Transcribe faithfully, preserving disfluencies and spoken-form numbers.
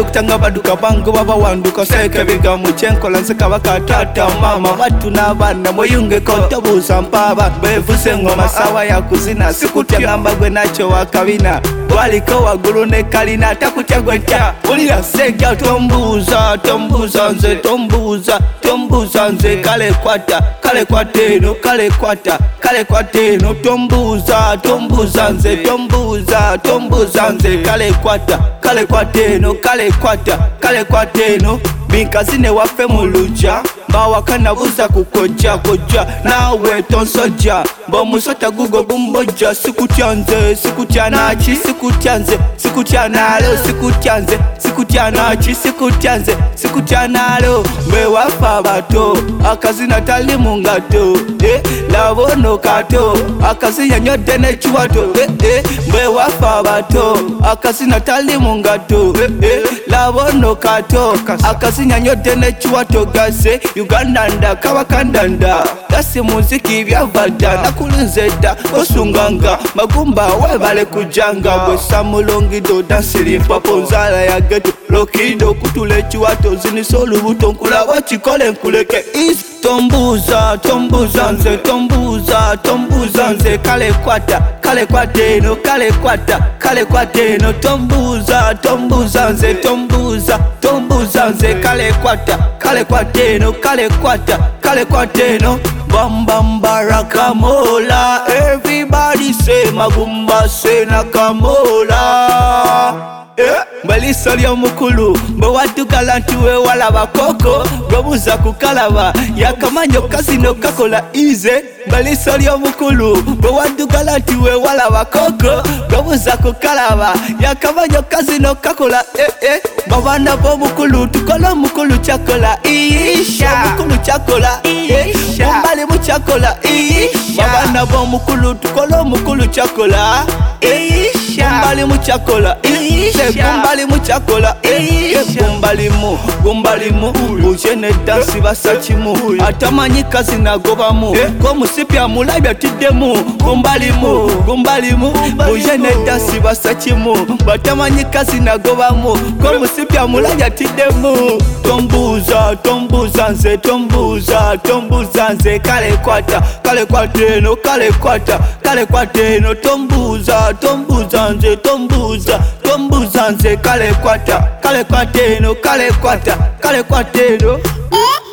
batanga baduka bango baba wanduka seke biga mu kyenkola nse kabaka tata mama batu n'abaana mweyungeko tobuuza mpaaba beevuse ngoma sawa ya kuzina sikutya ngamba gwe nakyo wakabina waliko waggulu ne kalina takutya gwe ntya ulira sejja tombuuza tombuuza nze tombuuza tombuuza nze kale kwata kale kwata eno kale kwata kale kwata eno tombuuza tombuuza nze tombuuza tombuuza nze kale kwata kale kwata eno kale kwata kale kwata eno binkazine waffe mu luggya mbawakana buza kukojja kojja naawe tonsojja mb'omusota gugo gumbojja sikutya nze sikutya naki sikutya nze sikutya naalo sikutya nze sikutya naki sikutya nze sikutya naalo mbe waffe abato akazina tali mu ngato eh, labono kato akazina nyodde n'ekiwato eh, eh, mbe waffe abato akazina tali mu ngato eh, eh, labono kato akazina nyodde n'ekiwato gase Uganda nda kabakandanda dasi muziki byavadda nakulunze dda osunganga magumba webale kujanga bwe samulongido dansiri mpapo nzala ya geto lokido kutula ekiwato zinisa olubuto nkulaba kikole nkuleke is tombuuza tombuuza nze tombuuza tombuuza nze kale kwata kale kwata eno kale kwata kale kwata eno tombuuza tombuuza nze tombuuza tombuuza nze kale kwata kale kwata eno kale kwata kale kwata eno bambambara kamola everybody say magumba say nakamola yeah. Mbaliso lyo mukulu mbe waddugala nti weewalaba koko bwebuuza kukalaba yakamanyo kazino kakola ize mbaliso lyo mukulu mbe waddugala nti weewalaba koko bwebuuza kukalaba yakamanyo kazino kakola eh eh babaana b'omukulu tukola omukulu kyakola isha omukulu kyakola isha mumbali mukyakola isha babaana b'omukulu tukola omukulu kyakola isha mumbali mukyakola isha gumbali muchakola eh gumbali mu gumbali mu uje ne dansi basachimu atamanyi kazi nagobamu ko musipya mulabya tiddemu gumbali mu gumbali mu uje ne dansi basachimu batamanyi kazi nagobamu ko musipya mulabya tiddemu tombuuza tombuuza nze tombuuza tombuuza nze kale kwata kale kwata eno kale kwata kale kwata eno tombuuza tombuuza nze tombuuza tombuuza nze kale kwata kale kwata eno kale kwata kale kwata eno